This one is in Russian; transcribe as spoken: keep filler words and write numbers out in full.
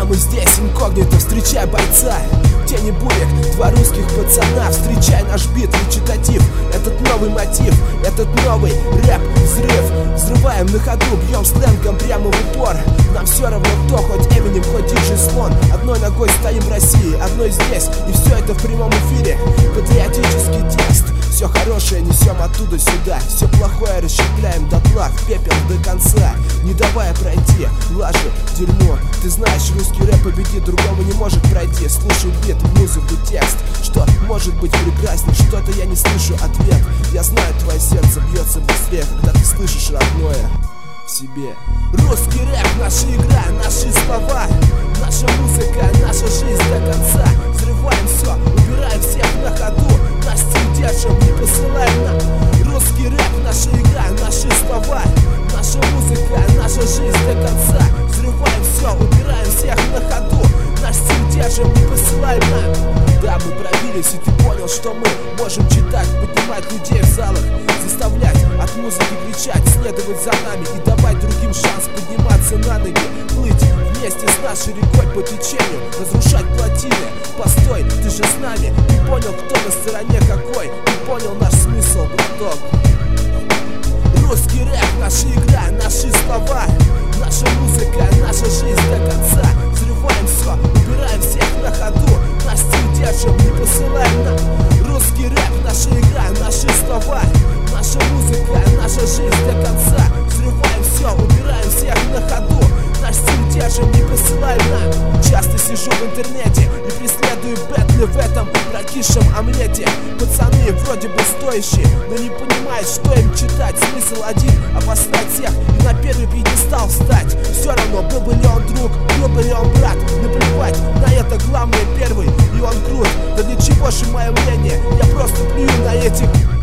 Да, мы здесь инкогнито, встречай бойца. Тени бурек, два русских пацана. Встречай наш бит, речитатив. Этот новый мотив, этот новый рэп, взрыв. Взрываем на ходу, бьем сленгом прямо в упор. Нам все равно кто, хоть Эминем, хоть диджей Слон. Одной ногой стоим в России, одной здесь. И все это в прямом эфире. Патриотический текст. Все хорошее несем оттуда сюда, все плохое расщепляем дотла, в пепел до конца, не давая пройти лажи, дерьмо. Ты знаешь, русский рэп победит, другому не может пройти. Слушай бит, музыку, текст, что может быть прекрасней. Что-то я не слышу ответ. Я знаю, твое сердце бьется быстрее, когда ты слышишь родное в себе. Русский рэп, наша игра, наши слова, наша музыка, наша жизнь до конца. Взрываем все, убираем всех на ходу. Наш стиль держим, не посылаем нам. Русский рэп, наша игра, наши слова, наша музыка, наша жизнь до конца. Взрываем все, убираем всех на ходу. Наш стиль держим, не посылаем нам. Да, мы пробились, и ты понял, что мы можем читать, поднимать людей в залах, заставлять от музыки кричать, следовать за нами и давать другим шанс подниматься на ноги, плыть вместе с нашей рекой по течению, разрушать плотины. Постой, ты же с нами, ты понял, кто на стороне какой, ты понял наш смысл, браток. Русский рэп, наша игра, наши слова, наша музыка, наша жизнь до конца. Взрываем все, убираем всех на ходу. Наш стиль держим, не посылаем нам. Русский рэп, наша игра, наши слова, наша музыка, наша жизнь до конца. Взрываем все, убираем всех на ходу. Наш стиль держим, не посылаем нам. Часто сижу в интернете и преследую бэтлы в этом прокисшем омлете. Пацаны вроде бы стоящие, но не понимают, что им читать. Смысл один — обосрать всех и на первый пьедестал встать. Все равно, был бы ли он друг, был бы ли он брат, наплевать на это, главное первый, и он крут. Да для чего же мое мнение? Я просто плюю на этих